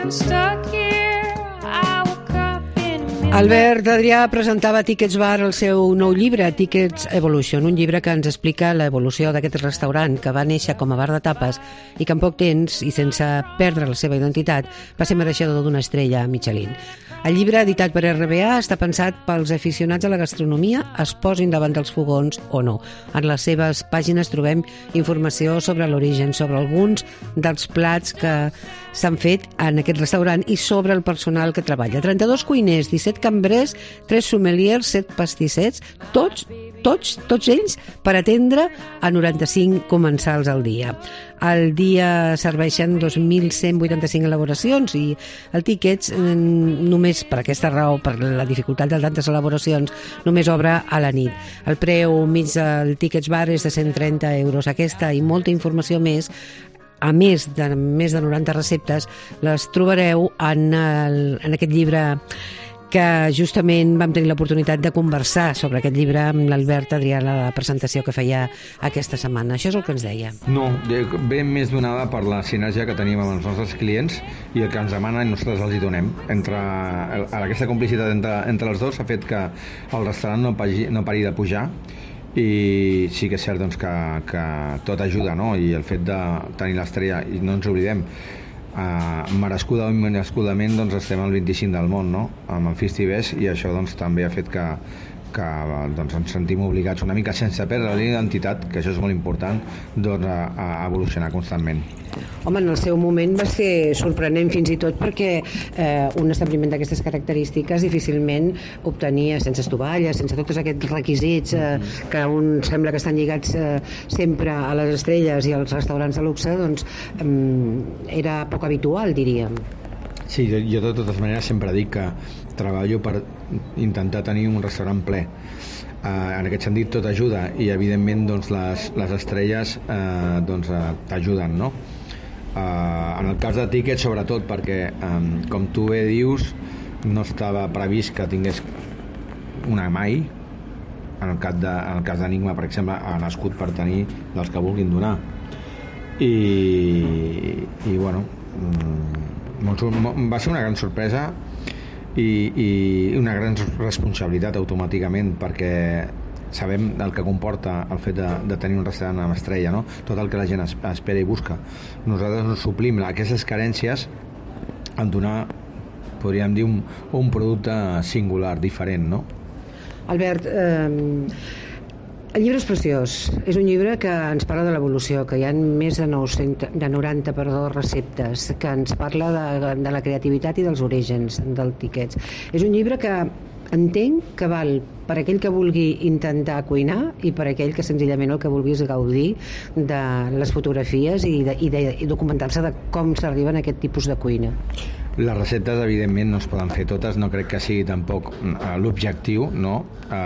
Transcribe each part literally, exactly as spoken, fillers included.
stuck here. I woke up in midnight. Albert Adrià presentava a Tickets Bar el seu nou llibre, Tickets Evolution, un llibre que ens explica l'evolució d'aquest restaurant que va néixer com a bar de tapes i que en poc temps, i sense perdre la seva identitat, va ser mereixedor d'una estrella Michelin. El llibre, editat per R B A, està pensat pels aficionats a la gastronomia, es posin davant dels fogons o no. En les seves pàgines trobem informació sobre l'origen, sobre alguns dels plats que s'han fet en aquest restaurant i sobre el personal que treballa. trenta-dos cuiners, disset cambrers, tres sommeliers, set pastissets, tots, tots, tots ells per atendre a noranta-cinc comensals al dia. Al dia serveixen dos mil cent vuitanta-cinc elaboracions i el Tickets, només per aquesta raó, per la dificultat de tantes elaboracions, només obre a la nit. El preu mig del Tickets Bar és de cent trenta euros. Aquesta i molta informació més, a més de més de noranta receptes, les trobareu en, el, en aquest llibre que justament vam tenir l'oportunitat de conversar sobre aquest llibre amb l'Albert Adrià a la presentació que feia aquesta setmana. Això és el que ens deia. No, ve més donada per la sinergia que tenim amb els nostres clients i el que ens demanen i nosaltres els hi donem. Entre, aquesta complicitat entre, entre els dos ha fet que el restaurant no, pagi, no pari de pujar i sí que és cert doncs, que, que tot ajuda, no? I el fet de tenir l'estrella, i no ens oblidem, Uh, merescuda o immerescudament doncs estem al vint-i-cinc del món, no? Amb el Fistibés, i això doncs també ha fet que, que doncs, ens sentim obligats una mica sense perdre la identitat, que això és molt important, doncs a, a evolucionar constantment. Home, en el seu moment va ser sorprenent fins i tot perquè eh, un establiment d'aquestes característiques difícilment obtenia, sense estovalles, sense tots aquests requisits eh, que un sembla que estan lligats eh, sempre a les estrelles i als restaurants de luxe, doncs eh, era poc habitual, diríem. Sí, jo, jo de totes maneres sempre dic que treballo per intentar tenir un restaurant ple. Uh, en aquest sentit tot ajuda i evidentment doncs, les, les estrelles uh, doncs, uh, t'ajuden, no? Uh, en el cas de Tickets sobretot perquè um, com tu bé dius no estava previst que tingués una mai. En el cas de, en el cas d'Enigma, per exemple, ha nascut per tenir dels que vulguin donar i, i bueno um, va ser una gran sorpresa i, i una gran responsabilitat automàticament, perquè sabem el que comporta el fet de, de tenir un restaurant amb estrella, no? Tot el que la gent es, espera i busca. Nosaltres ens suplim aquestes carències en donar, podríem dir, un, un producte singular, diferent, no? Albert, eh, el llibre és preciós. És un llibre que ens parla de l'evolució, que hi ha més de, nou-cents, de noranta perdó, receptes, que ens parla de, de la creativitat i dels orígens del Tickets. És un llibre que entenc que val per aquell que vulgui intentar cuinar i per aquell que senzillament el que vulgui és gaudir de les fotografies i, de, i, de, i documentar-se de com s'arriba a aquest tipus de cuina. Les receptes evidentment no es poden fer totes, no crec que sigui tampoc uh, l'objectiu, no?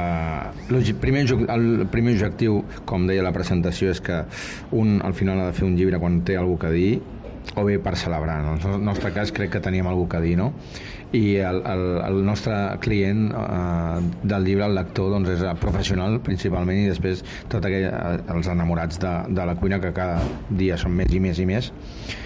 Uh, el, primer, el primer objectiu, com deia la presentació, és que un al final ha de fer un llibre quan té alguna cosa a dir, o bé per celebrar. En el nostre cas crec que teníem alguna cosa a dir, no? I el, el, el nostre client uh, del llibre, el lector, doncs és professional principalment, i després tots aquell, els enamorats de, de la cuina, que cada dia són més i més i més,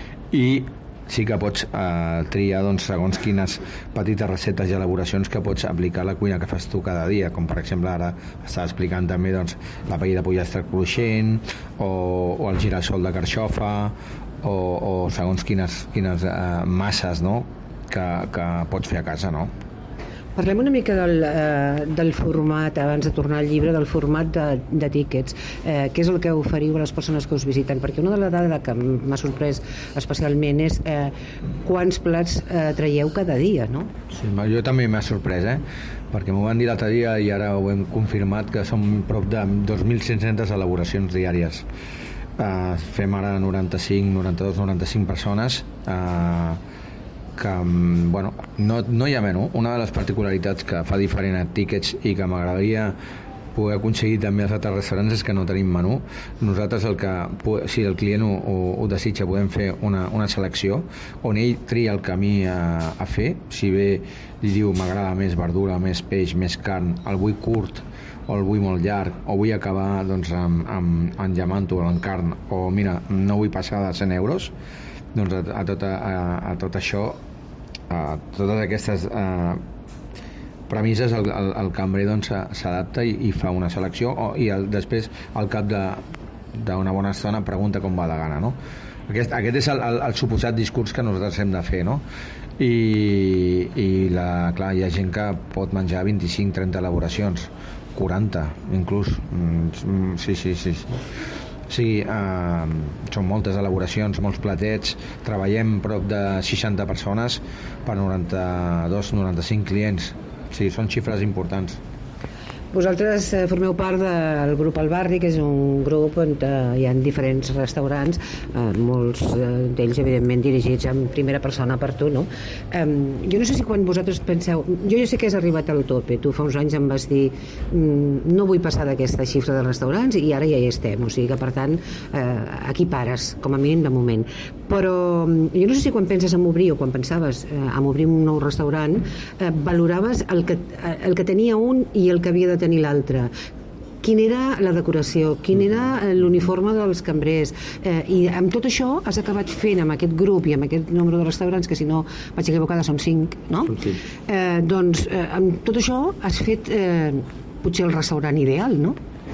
i sí que pots eh, triar doncs, segons quines petites receptes i elaboracions que pots aplicar a la cuina que fas tu cada dia, com per exemple ara estava explicant també doncs, la paella de pollastre cruixent o, o el girassol de carxofa o, o segons quines, quines eh, masses, no? que, que pots fer a casa, no? Parlem una mica del, eh, del format, abans de tornar al llibre, del format de, de Tickets. Eh, què és el que oferiu a les persones que us visiten? Perquè una de les dades que m'ha sorprès especialment és eh, quants plats eh, traieu cada dia, no? Sí, jo també m'ha sorprès, eh? Perquè m'ho van dir l'altre dia i ara ho hem confirmat, que som prop de dos mil cinc-centes elaboracions diàries. Eh, fem ara noranta-cinc, noranta-dos, noranta-cinc persones, eh, que bueno, no, no hi ha menú. Una de les particularitats que fa diferent a Tickets i que m'agradaria poder aconseguir també als altres restaurants és que no tenim menú. Nosaltres, el que, si el client ho, ho, ho desitja, podem fer una, una selecció on ell tria el camí a, a fer. Si bé li diu m'agrada més verdura, més peix, més carn, el vull curt o el vull molt llarg, o vull acabar doncs, amb, amb, amb llamanto o amb carn, o mira, no vull passar de cent euros, doncs a, a, tot, a, a tot això a totes aquestes eh, premisses el, el, el cambrer doncs, s'adapta i, i fa una selecció o, i el, després al cap d'una bona estona pregunta com va de gana, no? Aquest, aquest és el, el, el suposat discurs que nosaltres hem de fer, no? I, i la, clar, hi ha gent que pot menjar vint-i-cinc trenta elaboracions, quaranta inclús, mm, sí, sí, sí, sí. Sí, eh, són moltes elaboracions, molts platets, treballem prop de seixanta persones per noranta-dos noranta-cinc clients, sí, són xifres importants. Vosaltres eh, formeu part del grup El Barri, que és un grup on eh, hi ha diferents restaurants, eh, molts eh, d'ells evidentment dirigits en primera persona per tu, no? Eh, jo no sé si quan vosaltres penseu, jo ja sé que has arribat al tope, tu fa uns anys em vas dir mm, no vull passar d'aquesta xifra de restaurants i ara ja hi estem, o sigui que per tant eh, aquí pares, com a mínim de moment, però jo no sé si quan penses en obrir o quan pensaves eh, en obrir un nou restaurant eh, valoraves el que, el que tenia un i el que havia de tenir l'altre. Quina era la decoració, quin era l'uniforme dels cambrers, eh, i amb tot això has acabat fent amb aquest grup i amb aquest nombre de restaurants, que si no vaig equivocada són cinc, no? Sí. Eh, doncs eh, amb tot això has fet eh, potser el restaurant ideal, no?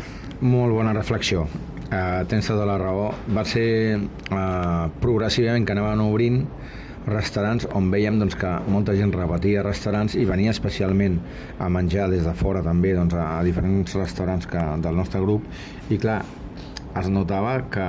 Molt bona reflexió, eh, tens tota la raó. Va ser eh, progressivament que anaven obrint restaurants on veiem doncs, que molta gent repetia restaurants i venia especialment a menjar des de fora també doncs, a, a diferents restaurants que, del nostre grup, i clar, es notava que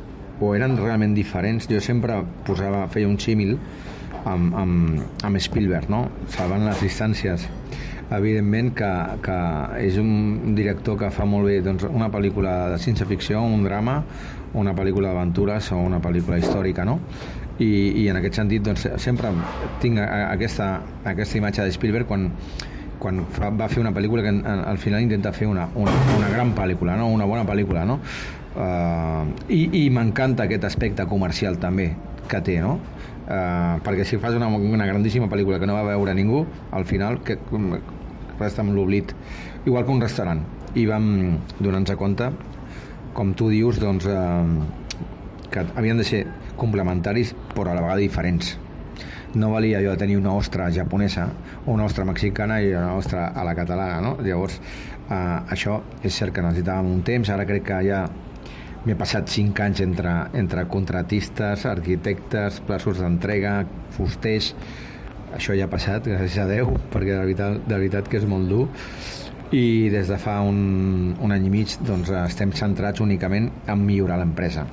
o eren realment diferents. Jo sempre posava, feia un símil amb, amb, amb Spielberg, no? Salvant les distàncies, evidentment que, que és un director que fa molt bé doncs, una pel·lícula de ciència-ficció, un drama, una pel·lícula d'aventures o una pel·lícula històrica, no? I, i en aquest sentit doncs, sempre tinc aquesta, aquesta imatge de Spielberg quan, quan fa, va fer una pel·lícula que al final intenta fer una, una, una gran pel·lícula, no? Una bona pel·lícula, no? Uh, i i m'encanta aquest aspecte comercial també que té, no? Uh, perquè si fas una, una grandíssima pel·lícula que no va veure ningú, al final que resta amb l'oblit, igual que un restaurant. I vam donar-nos compte, com tu dius, doncs, uh, que havien de ser complementaris però a la vegada diferents. No valia allò de tenir una ostra japonesa o una ostra mexicana i una ostra a la catalana, no? Llavors eh, això és cert que necessitàvem un temps. Ara crec que ja m'he passat cinc anys entre, entre contratistes, arquitectes, plaços d'entrega, fusters. Això ja ha passat, gràcies a Déu, perquè de veritat, de veritat que és molt dur. I des de fa un, un any i mig doncs, estem centrats únicament en millorar l'empresa.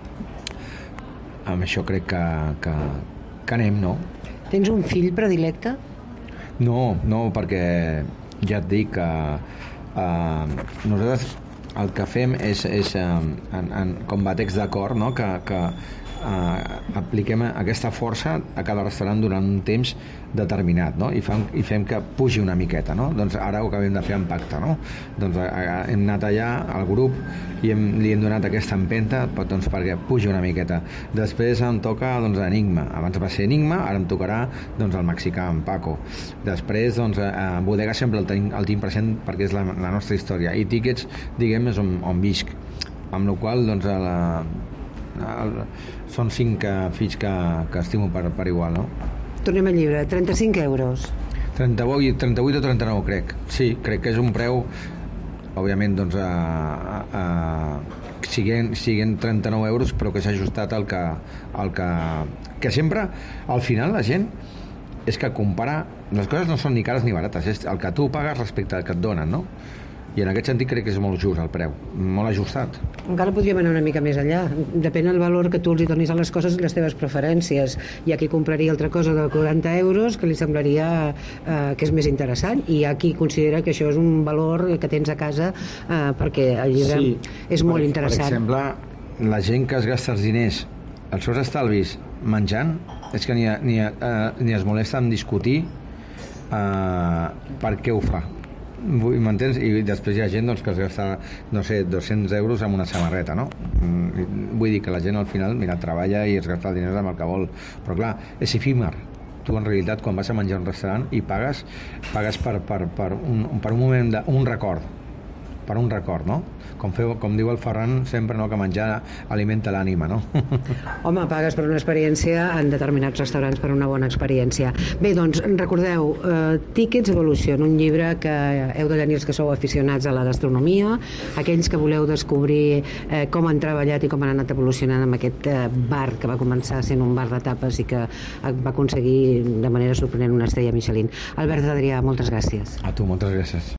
Amb això crec que, que, que anem, no? Tens un fill predilecte? No, no, perquè ja et dic que eh, nosaltres el que fem és, és eh, en, en, com batecs d'acord, no? que, que eh, apliquem aquesta força a cada restaurant durant un temps determinat, no? I, fem, i fem que pugi una miqueta, no? Doncs ara ho acabem de fer amb pacte, no? Doncs a, a, hem anat allà al grup i hem, li hem donat aquesta empenta doncs, perquè pugi una miqueta. Després em toca doncs, Enigma, abans va ser Enigma, ara em tocarà doncs, el mexicà amb Paco. Després doncs, a Bodega sempre el tinc, el tinc present perquè és la, la nostra història, i Tickets diguem és on, on visc, amb la qual doncs, a la, a la, són cinc fills que, que estimo per, per igual, no? Tornem al llibre, trenta-cinc euros. trenta-vuit, trenta-vuit o trenta-nou crec. Sí, crec que és un preu, òbviament, doncs, a, a, a, siguen, siguen trenta-nou euros, però que s'ha ajustat al que, al que... Que sempre, al final, la gent és que compara... Les coses no són ni cares ni barates, és el que tu pagues respecte al que et donen, no? I en aquest sentit crec que és molt just el preu, molt ajustat. Encara podríem anar una mica més enllà. Depèn del valor que tu els hi donis a les coses i les teves preferències. Hi ha qui compraria altra cosa de quaranta euros que li semblaria eh, que és més interessant, i hi ha qui considera que això és un valor que tens a casa eh, perquè el llibre sí, és molt per, interessant. Per exemple, la gent que es gasta els diners, els seus estalvis menjant, és que ni, ni, eh, ni es molesta en discutir eh, per què ho fa. M'entens? I després hi ha gent doncs, que es gasta, no sé, dos-cents euros en una samarreta, no? Vull dir que la gent al final, mira, treballa i es gasta el diners amb el que vol, però clar, és efímer. Tu en realitat quan vas a menjar a un restaurant i pagues pagues per, per, per, un, per un moment de, un record, per un record, no? Com, feu, com diu el Ferran sempre, no, que menjar alimenta l'ànima, no? Home, pagues per una experiència en determinats restaurants per una bona experiència. Bé, doncs, recordeu, eh, Tickets Evolution, un llibre que heu de tenir els que sou aficionats a la gastronomia, aquells que voleu descobrir eh, com han treballat i com han anat evolucionant amb aquest eh, bar que va començar sent un bar de tapes i que va aconseguir de manera sorprenent una estrella Michelin. Albert Adrià, moltes gràcies. A tu, moltes gràcies.